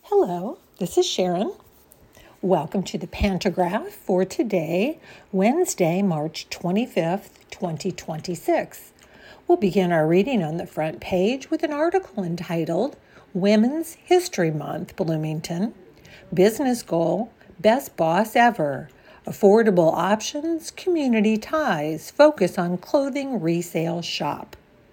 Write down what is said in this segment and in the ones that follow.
Hello, this is Sharon. Welcome to the Pantograph for today, Wednesday, March 25th, 2026. We'll begin our reading on the front page with an article entitled Women's History Month, Bloomington. Business Goal, Best Boss Ever. Affordable Options, Community Ties, Focus on Clothing Resale Shop.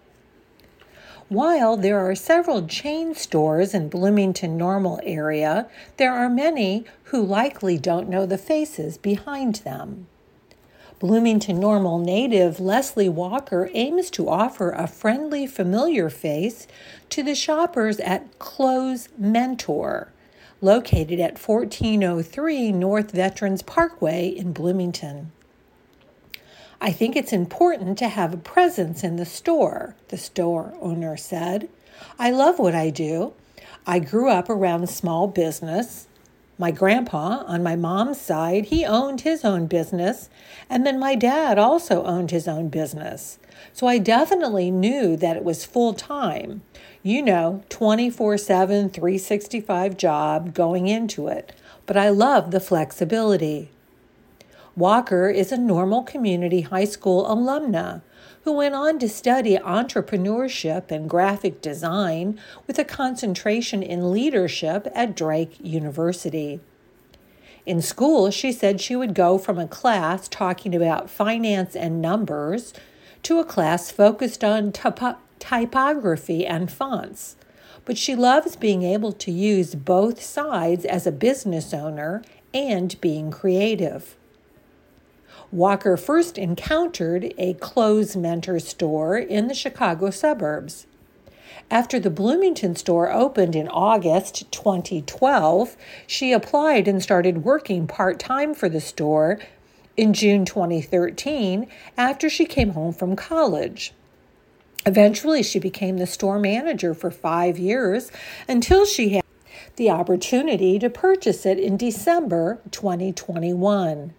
While there are several chain stores in Bloomington Normal area, there are many who likely don't know the faces behind them. Bloomington Normal native Leslie Walker aims to offer a friendly, familiar face to the shoppers at Clothes Mentor, located at 1403 North Veterans Parkway in Bloomington. I think it's important to have a presence in the store owner said. I love what I do. I grew up around small business. My grandpa, on my mom's side, he owned his own business, and then my dad also owned his own business. So I definitely knew that it was full-time, 24/7, 365 job going into it. But I love the flexibility. Walker is a Normal Community High School alumna who went on to study entrepreneurship and graphic design with a concentration in leadership at Drake University. In school, she said she would go from a class talking about finance and numbers to a class focused on typography and fonts. But she loves being able to use both sides as a business owner and being creative. Walker first encountered a Clothes Mentor store in the Chicago suburbs. After the Bloomington store opened in August 2012, she applied and started working part-time for the store in June 2013 after she came home from college. Eventually, she became the store manager for 5 years until she had the opportunity to purchase it in December 2021.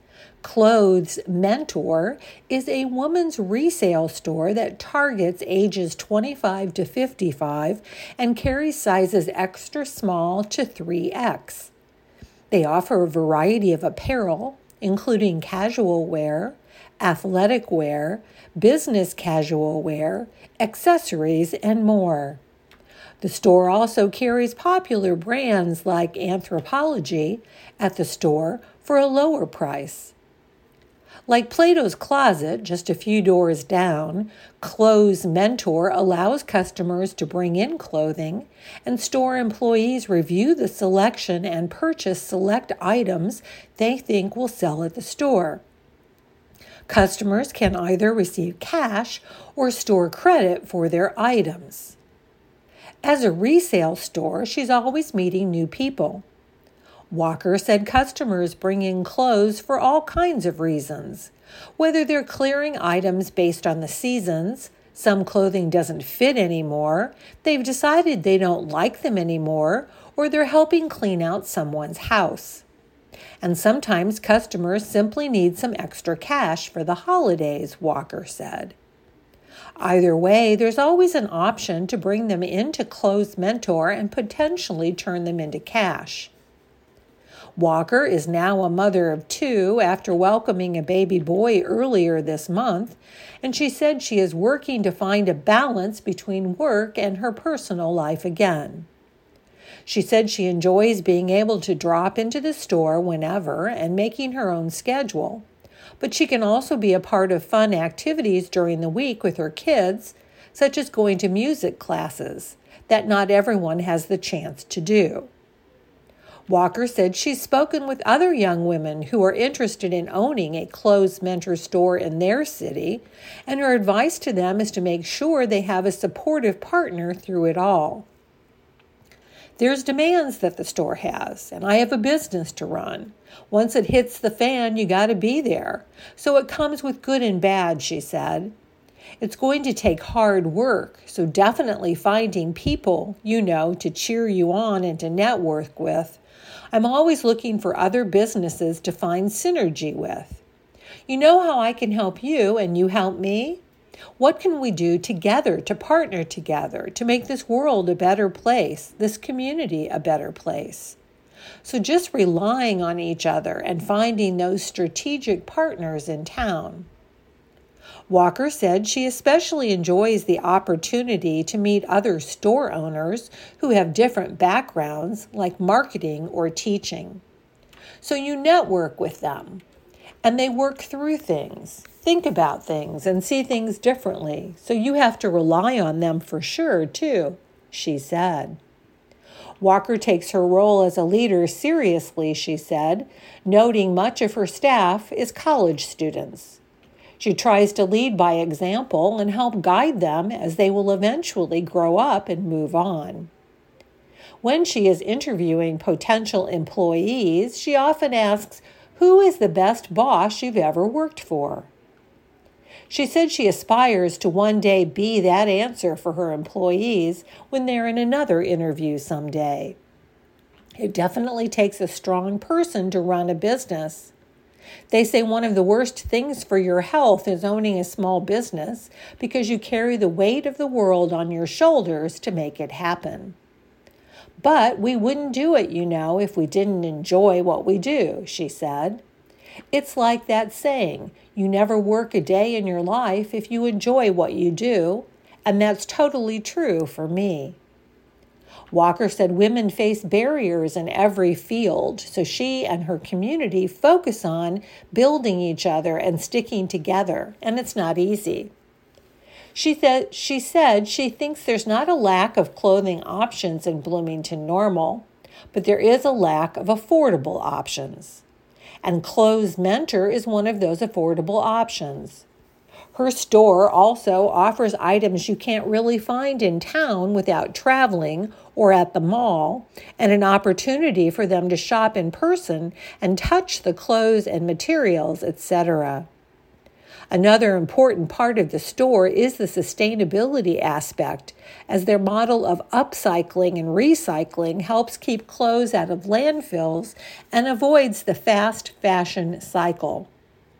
Clothes Mentor is a women's resale store that targets ages 25 to 55 and carries sizes extra small to 3X. They offer a variety of apparel, including casual wear, athletic wear, business casual wear, accessories, and more. The store also carries popular brands like Anthropologie at the store for a lower price. Like Plato's Closet, just a few doors down, Clothes Mentor allows customers to bring in clothing, and store employees review the selection and purchase select items they think will sell at the store. Customers can either receive cash or store credit for their items. As a resale store, she's always meeting new people. Walker said customers bring in clothes for all kinds of reasons. Whether they're clearing items based on the seasons, some clothing doesn't fit anymore, they've decided they don't like them anymore, or they're helping clean out someone's house. And sometimes customers simply need some extra cash for the holidays, Walker said. Either way, there's always an option to bring them into Clothes Mentor and potentially turn them into cash. Walker is now a mother of 2 after welcoming a baby boy earlier this month, and she said she is working to find a balance between work and her personal life again. She said she enjoys being able to drop into the store whenever and making her own schedule, but she can also be a part of fun activities during the week with her kids, such as going to music classes, that not everyone has the chance to do. Walker said she's spoken with other young women who are interested in owning a Clothes Mentor store in their city, and her advice to them is to make sure they have a supportive partner through it all. There's demands that the store has, and I have a business to run. Once it hits the fan, you got to be there. So it comes with good and bad, she said. It's going to take hard work, so definitely finding people, to cheer you on and to network with. I'm always looking for other businesses to find synergy with. You know how I can help you and you help me? What can we do together to partner together to make this world a better place, this community a better place? So just relying on each other and finding those strategic partners in town. Walker said she especially enjoys the opportunity to meet other store owners who have different backgrounds, like marketing or teaching. So you network with them, and they work through things, think about things, and see things differently. So you have to rely on them for sure, too, she said. Walker takes her role as a leader seriously, she said, noting much of her staff is college students. She tries to lead by example and help guide them as they will eventually grow up and move on. When she is interviewing potential employees, she often asks, "Who is the best boss you've ever worked for?" She said she aspires to one day be that answer for her employees when they're in another interview someday. It definitely takes a strong person to run a business. They say one of the worst things for your health is owning a small business because you carry the weight of the world on your shoulders to make it happen. But we wouldn't do it, if we didn't enjoy what we do, she said. It's like that saying, you never work a day in your life if you enjoy what you do, and that's totally true for me. Walker said women face barriers in every field, so she and her community focus on building each other and sticking together, and it's not easy. She said she thinks there's not a lack of clothing options in Bloomington Normal, but there is a lack of affordable options. And Clothes Mentor is one of those affordable options. Her store also offers items you can't really find in town without traveling or at the mall, and an opportunity for them to shop in person and touch the clothes and materials, etc. Another important part of the store is the sustainability aspect, as their model of upcycling and recycling helps keep clothes out of landfills and avoids the fast fashion cycle.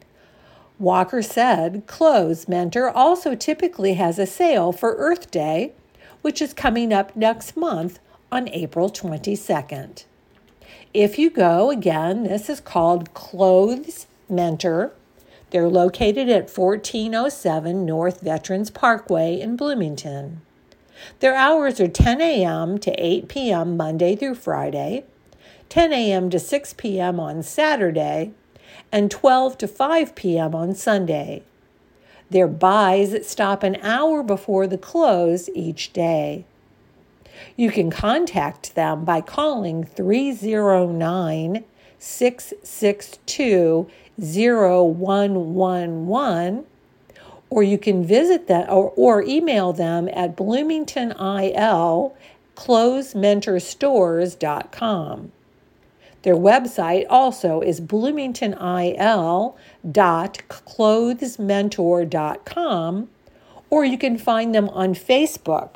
Walker said Clothes Mentor also typically has a sale for Earth Day, which is coming up next month on April 22nd. If you go, again, this is called Clothes Mentor. They're located at 1407 North Veterans Parkway in Bloomington. Their hours are 10 a.m. to 8 p.m. Monday through Friday, 10 a.m. to 6 p.m. on Saturday, and 12 to 5 p.m. on Sunday. Their buys stop an hour before the close each day. You can contact them by calling 309-662-0111, or you can visit them or email them at bloomingtonil.closementorstores.com. Their website also is bloomingtonil.clothesmentor.com, or you can find them on Facebook,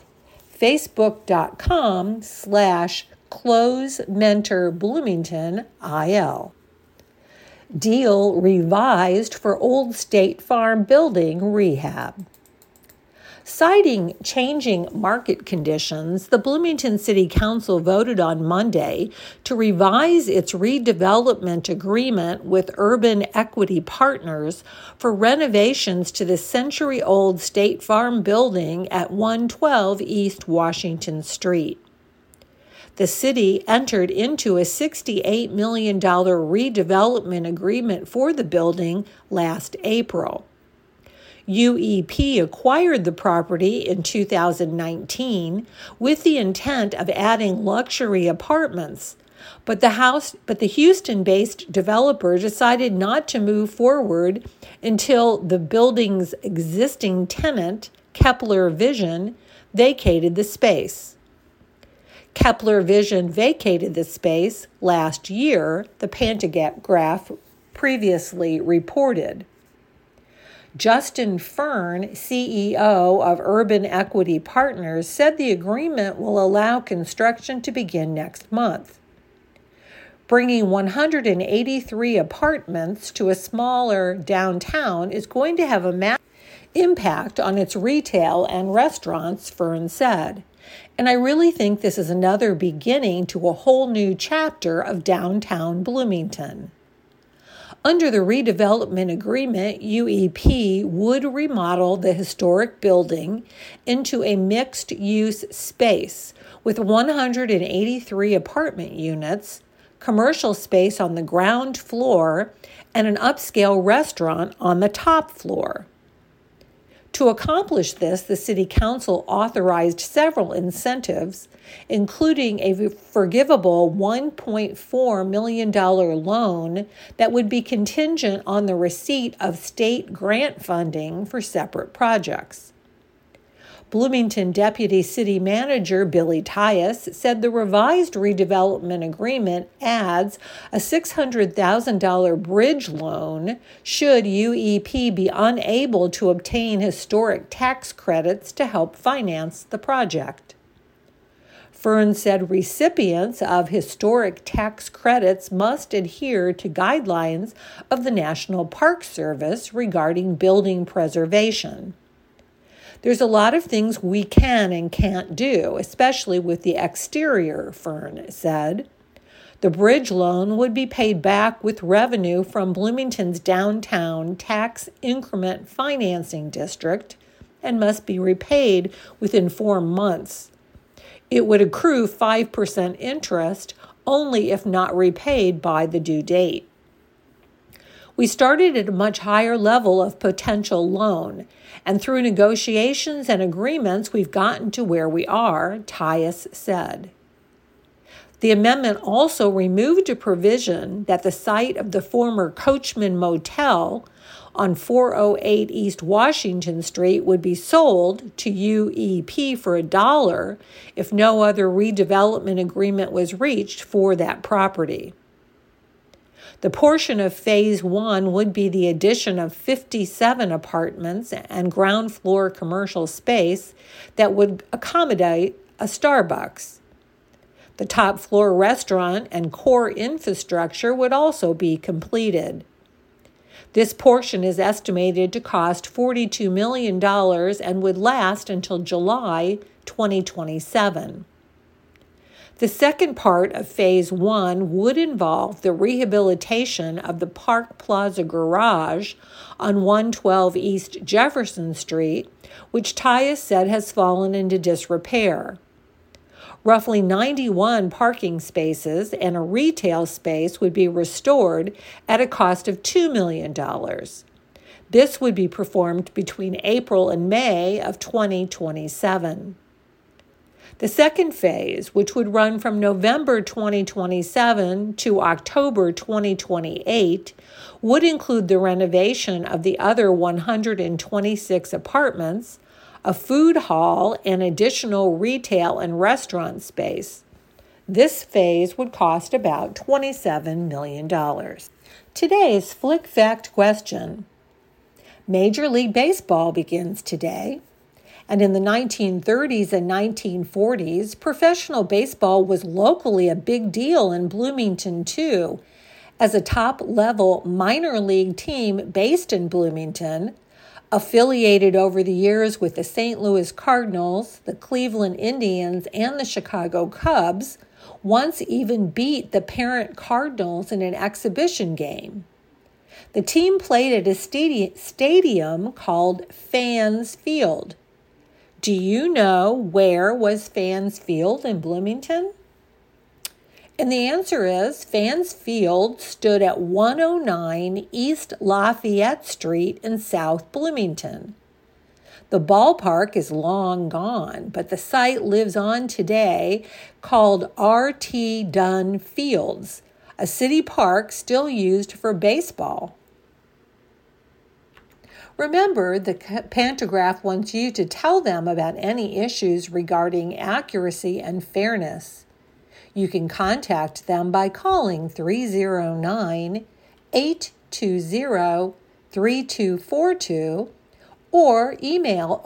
facebook.com/clothesmentorbloomingtonil. Deal revised for Old State Farm building rehab. Citing changing market conditions, the Bloomington City Council voted on Monday to revise its redevelopment agreement with Urban Equity Partners for renovations to the century-old State Farm building at 112 East Washington Street. The city entered into a $68 million redevelopment agreement for the building last April. UEP acquired the property in 2019 with the intent of adding luxury apartments, but the Houston-based developer decided not to move forward until the building's existing tenant, Kepler Vision, vacated the space. Kepler Vision vacated the space last year, the Pantagraph previously reported. Justin Fern, CEO of Urban Equity Partners, said the agreement will allow construction to begin next month. Bringing 183 apartments to a smaller downtown is going to have a impact on its retail and restaurants, Fern said. And I really think this is another beginning to a whole new chapter of downtown Bloomington. Under the redevelopment agreement, UEP would remodel the historic building into a mixed-use space with 183 apartment units, commercial space on the ground floor, and an upscale restaurant on the top floor. To accomplish this, the City Council authorized several incentives, including a forgivable $1.4 million loan that would be contingent on the receipt of state grant funding for separate projects. Bloomington Deputy City Manager Billy Tyus said the revised redevelopment agreement adds a $600,000 bridge loan should UEP be unable to obtain historic tax credits to help finance the project. Fern said recipients of historic tax credits must adhere to guidelines of the National Park Service regarding building preservation. There's a lot of things we can and can't do, especially with the exterior, Fern said. The bridge loan would be paid back with revenue from Bloomington's downtown tax increment financing district and must be repaid within 4 months. It would accrue 5% interest only if not repaid by the due date. We started at a much higher level of potential loan, and through negotiations and agreements, we've gotten to where we are, Tyus said. The amendment also removed a provision that the site of the former Coachman Motel on 408 East Washington Street would be sold to UEP for $1 if no other redevelopment agreement was reached for that property. The portion of Phase 1 would be the addition of 57 apartments and ground floor commercial space that would accommodate a Starbucks. The top floor restaurant and core infrastructure would also be completed. This portion is estimated to cost $42 million and would last until July 2027. The second part of Phase 1 would involve the rehabilitation of the Park Plaza Garage on 112 East Jefferson Street, which Tyus said has fallen into disrepair. Roughly 91 parking spaces and a retail space would be restored at a cost of $2 million. This would be performed between April and May of 2027. The second phase, which would run from November 2027 to October 2028, would include the renovation of the other 126 apartments, a food hall, and additional retail and restaurant space. This phase would cost about $27 million. Today's Flick Fact question. Major League Baseball begins today. And in the 1930s and 1940s, professional baseball was locally a big deal in Bloomington, too. As a top-level minor league team based in Bloomington, affiliated over the years with the St. Louis Cardinals, the Cleveland Indians, and the Chicago Cubs, once even beat the parent Cardinals in an exhibition game. The team played at a stadium called Fans Field. Do you know where was Fans Field in Bloomington? And the answer is Fans Field stood at 109 East Lafayette Street in South Bloomington. The ballpark is long gone, but the site lives on today, called R.T. Dunn Fields, a city park still used for baseball. Remember, the Pantograph wants you to tell them about any issues regarding accuracy and fairness. You can contact them by calling 309-820-3242 or email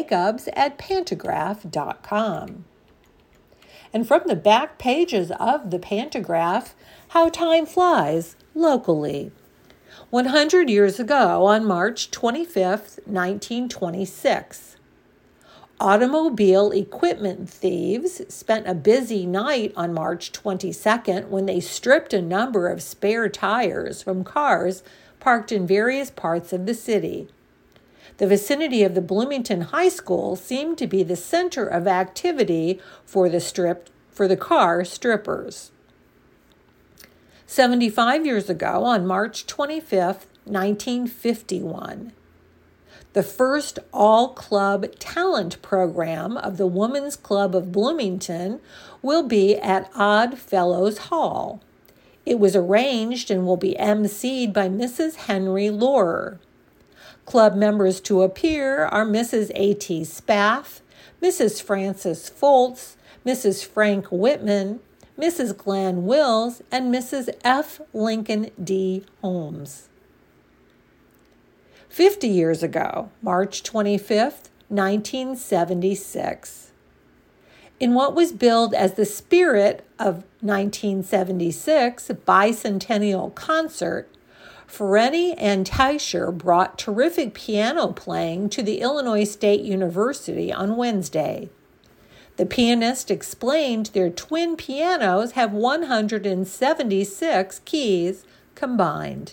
ojacobs@pantograph.com. And from the back pages of the Pantograph, how time flies locally. 100 years ago, on March 25, 1926, automobile equipment thieves spent a busy night on March 22nd when they stripped a number of spare tires from cars parked in various parts of the city. The vicinity of the Bloomington High School seemed to be the center of activity for the car strippers. 75 years ago, on March 25, 1951, the first all-club talent program of the Women's Club of Bloomington will be at Odd Fellows Hall. It was arranged and will be emceed by Mrs. Henry Laurer. Club members to appear are Mrs. A.T. Spaff, Mrs. Frances Foltz, Mrs. Frank Whitman, Mrs. Glenn Wills, and Mrs. F. Lincoln D. Holmes. 50 years ago, March 25, 1976. In what was billed as the spirit of 1976 bicentennial concert, Ferenny and Teicher brought terrific piano playing to the Illinois State University on Wednesday. The pianist explained their twin pianos have 176 keys combined.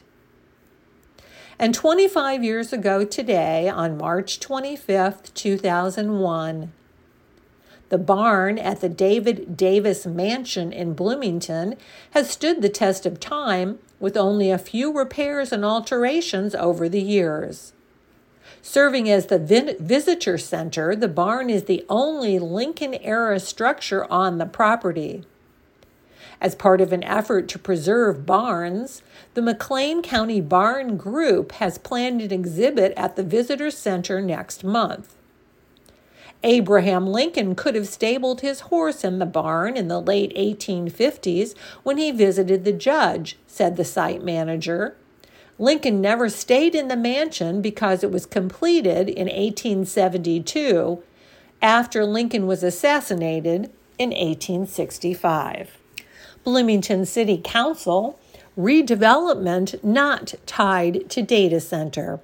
And 25 years ago today, on March 25, 2001, the barn at the David Davis Mansion in Bloomington has stood the test of time with only a few repairs and alterations over the years. Serving as the visitor center, the barn is the only Lincoln-era structure on the property. As part of an effort to preserve barns, the McLean County Barn Group has planned an exhibit at the visitor center next month. Abraham Lincoln could have stabled his horse in the barn in the late 1850s when he visited the judge, said the site manager. Lincoln never stayed in the mansion because it was completed in 1872 after Lincoln was assassinated in 1865. Bloomington City Council, redevelopment not tied to data center.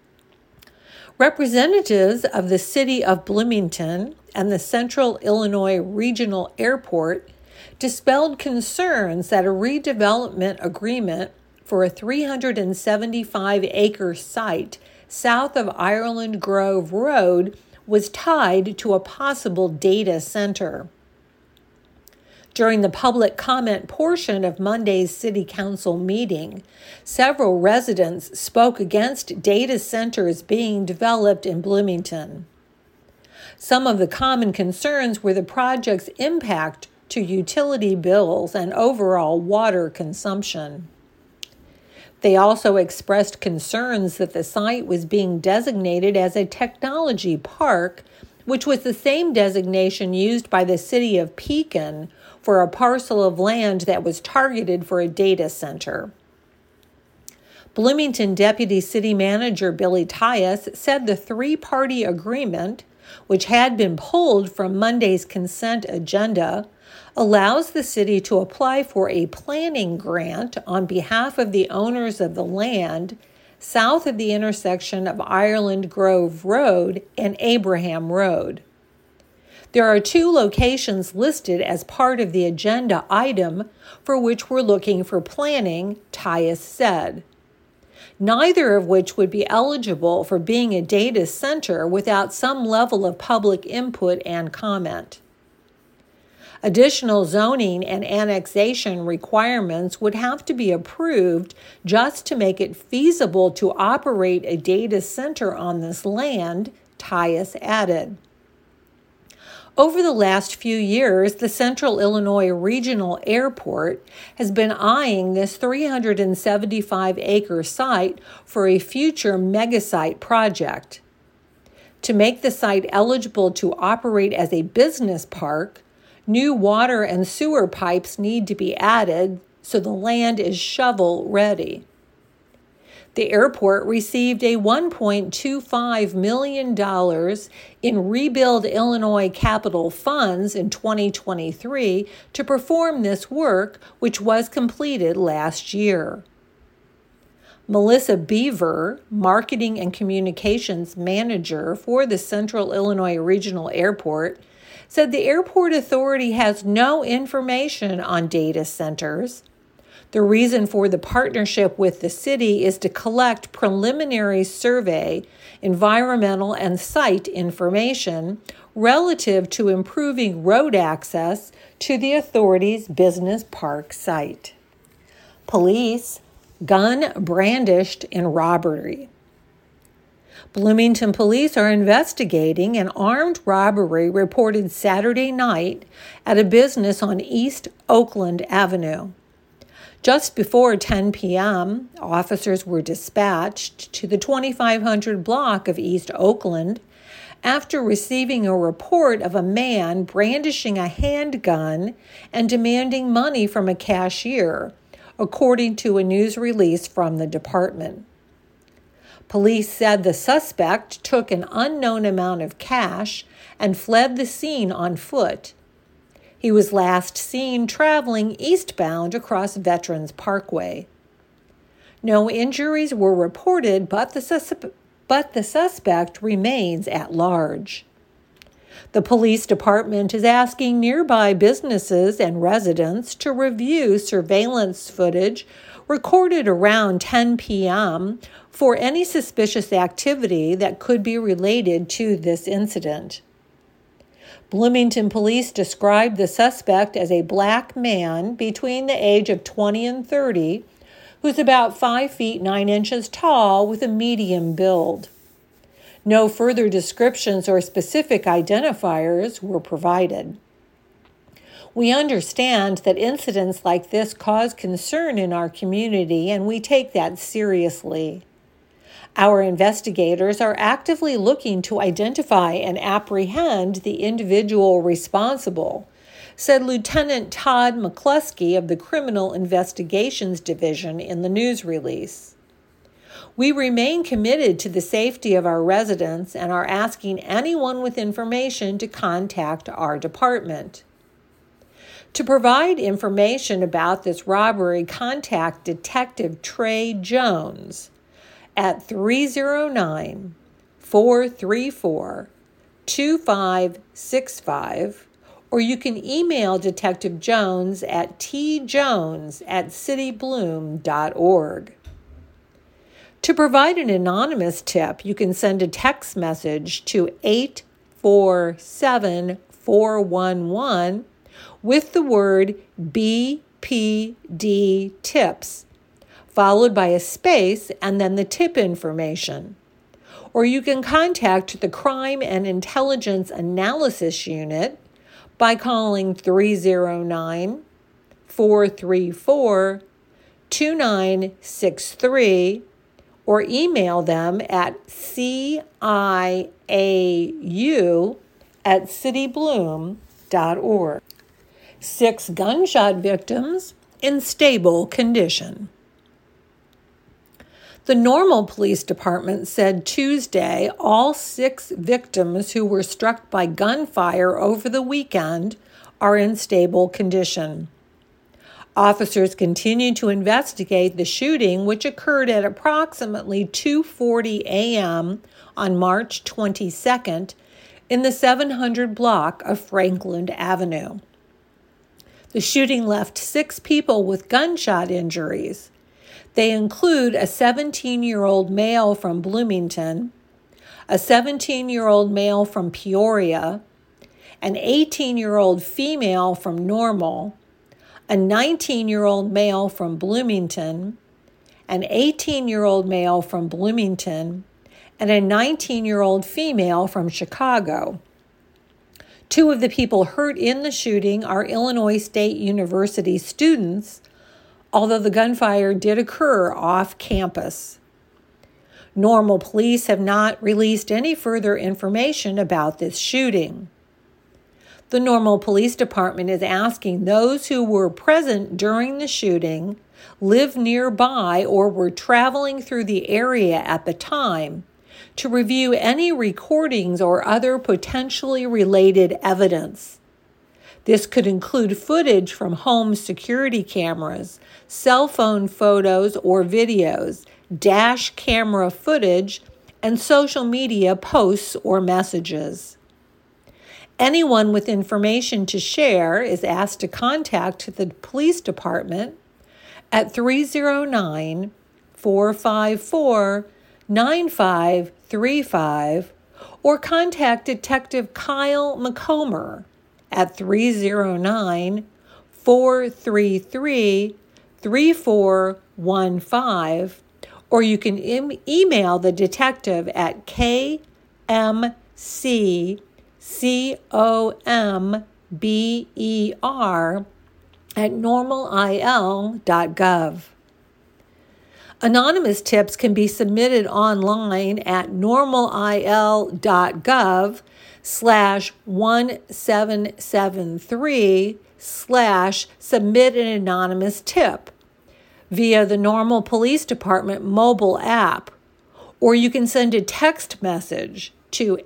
Representatives of the City of Bloomington and the Central Illinois Regional Airport dispelled concerns that a redevelopment agreement for a 375-acre site south of Ireland Grove Road was tied to a possible data center. During the public comment portion of Monday's City Council meeting, several residents spoke against data centers being developed in Bloomington. Some of the common concerns were the project's impact to utility bills and overall water consumption. They also expressed concerns that the site was being designated as a technology park, which was the same designation used by the city of Pekin for a parcel of land that was targeted for a data center. Bloomington Deputy City Manager Billy Tyus said the three-party agreement, which had been pulled from Monday's consent agenda, allows the city to apply for a planning grant on behalf of the owners of the land south of the intersection of Ireland Grove Road and Abraham Road. There are 2 locations listed as part of the agenda item for which we're looking for planning, Tyus said, neither of which would be eligible for being a data center without some level of public input and comment. Additional zoning and annexation requirements would have to be approved just to make it feasible to operate a data center on this land, Tyus added. Over the last few years, the Central Illinois Regional Airport has been eyeing this 375-acre site for a future megasite project. To make the site eligible to operate as a business park, new water and sewer pipes need to be added so the land is shovel-ready. The airport received a $1.25 million in Rebuild Illinois capital funds in 2023 to perform this work, which was completed last year. Melissa Beaver, Marketing and Communications Manager for the Central Illinois Regional Airport, said the airport authority has no information on data centers. The reason for the partnership with the city is to collect preliminary survey, environmental, and site information relative to improving road access to the authority's business park site. Police, gun brandished in robbery. Bloomington police are investigating an armed robbery reported Saturday night at a business on East Oakland Avenue. Just before 10 p.m., officers were dispatched to the 2500 block of East Oakland after receiving a report of a man brandishing a handgun and demanding money from a cashier, according to a news release from the department. Police said the suspect took an unknown amount of cash and fled the scene on foot. He was last seen traveling eastbound across Veterans Parkway. No injuries were reported, but the suspect remains at large. The police department is asking nearby businesses and residents to review surveillance footage recorded around 10 p.m. for any suspicious activity that could be related to this incident. Bloomington police described the suspect as a black man between the age of 20 and 30, who's about 5 feet 9 inches tall with a medium build. No further descriptions or specific identifiers were provided. We understand that incidents like this cause concern in our community, and we take that seriously. Our investigators are actively looking to identify and apprehend the individual responsible, said Lieutenant Todd McCluskey of the Criminal Investigations Division in the news release. We remain committed to the safety of our residents and are asking anyone with information to contact our department. To provide information about this robbery, contact Detective Trey Jones at 309-434-2565, or you can email Detective Jones at tjones@citybloom.org. To provide an anonymous tip, you can send a text message to 847-411 with the word BPD tips, followed by a space and then the tip information. Or you can contact the Crime and Intelligence Analysis Unit by calling 309-434-2963 or email them at ciau@citybloom.org. 6 gunshot victims in stable condition. The Normal Police Department said Tuesday all 6 victims who were struck by gunfire over the weekend are in stable condition. Officers continue to investigate the shooting, which occurred at approximately 2:40 a.m. on March 22nd in the 700 block of Franklin Avenue. The shooting left 6 people with gunshot injuries. They include a 17-year-old male from Bloomington, a 17-year-old male from Peoria, an 18-year-old female from Normal, a 19-year-old male from Bloomington, an 18-year-old male from Bloomington, and a 19-year-old female from Chicago. 2 of the people hurt in the shooting are Illinois State University students, although the gunfire did occur off campus. Normal police have not released any further information about this shooting. The Normal Police Department is asking those who were present during the shooting, live nearby, or were traveling through the area at the time to review any recordings or other potentially related evidence. This could include footage from home security cameras, cell phone photos or videos, dash camera footage, and social media posts or messages. Anyone with information to share is asked to contact the police department at 309-454-9535 or contact Detective Kyle McComber at 309-433-3415, or you can email the detective at kmccomber@normalil.gov. Anonymous tips can be submitted online at normalil.gov/1773/submit an anonymous tip via the Normal Police Department mobile app, or you can send a text message to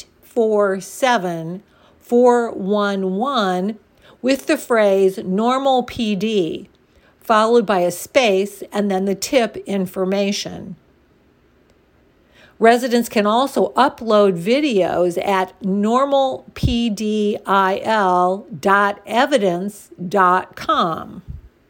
847-411 with the phrase Normal PD, followed by a space and then the tip information. Residents can also upload videos at normalpdil.evidence.com.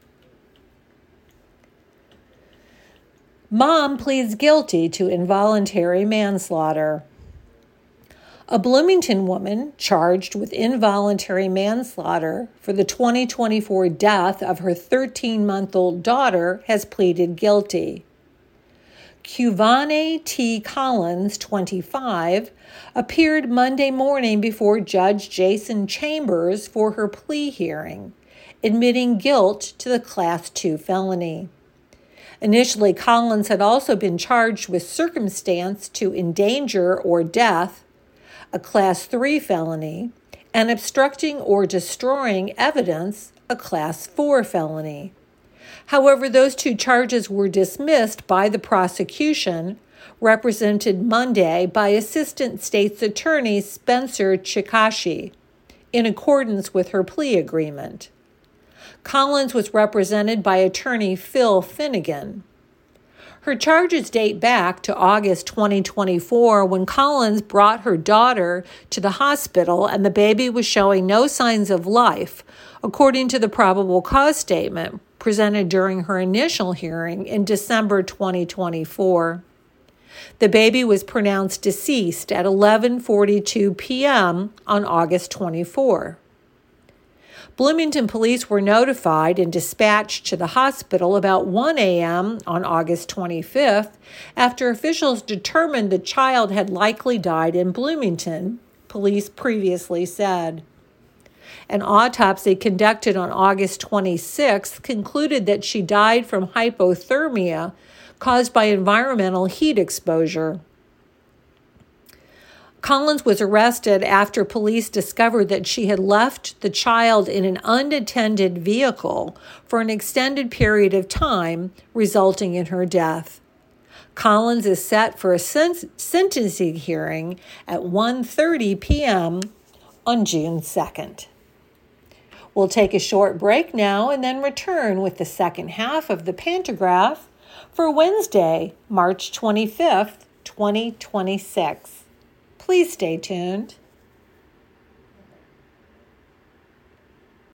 Mom pleads guilty to involuntary manslaughter. A Bloomington woman charged with involuntary manslaughter for the 2024 death of her 13-month-old daughter has pleaded guilty. Cuvane T. Collins, 25, appeared Monday morning before Judge Jason Chambers for her plea hearing, admitting guilt to the Class 2 felony. Initially, Collins had also been charged with circumstance to endanger or death, a Class 3 felony, and obstructing or destroying evidence, a Class 4 felony. However, those two charges were dismissed by the prosecution, represented Monday by Assistant State's Attorney Spencer Chikashi, in accordance with her plea agreement. Collins was represented by attorney Phil Finnegan. Her charges date back to August 2024 when Collins brought her daughter to the hospital and the baby was showing no signs of life, according to the probable cause statement presented during her initial hearing in December 2024. The baby was pronounced deceased at 11:42 p.m. on August 24. Bloomington police were notified and dispatched to the hospital about 1 a.m. on August 25th after officials determined the child had likely died in Bloomington, police previously said. An autopsy conducted on August 26th concluded that she died from hypothermia caused by environmental heat exposure. Collins was arrested after police discovered that she had left the child in an unattended vehicle for an extended period of time, resulting in her death. Collins is set for a sentencing hearing at 1:30 p.m. on June 2nd. We'll take a short break now and then return with the second half of the Pantagraph for Wednesday, March 25th, 2026. Please stay tuned.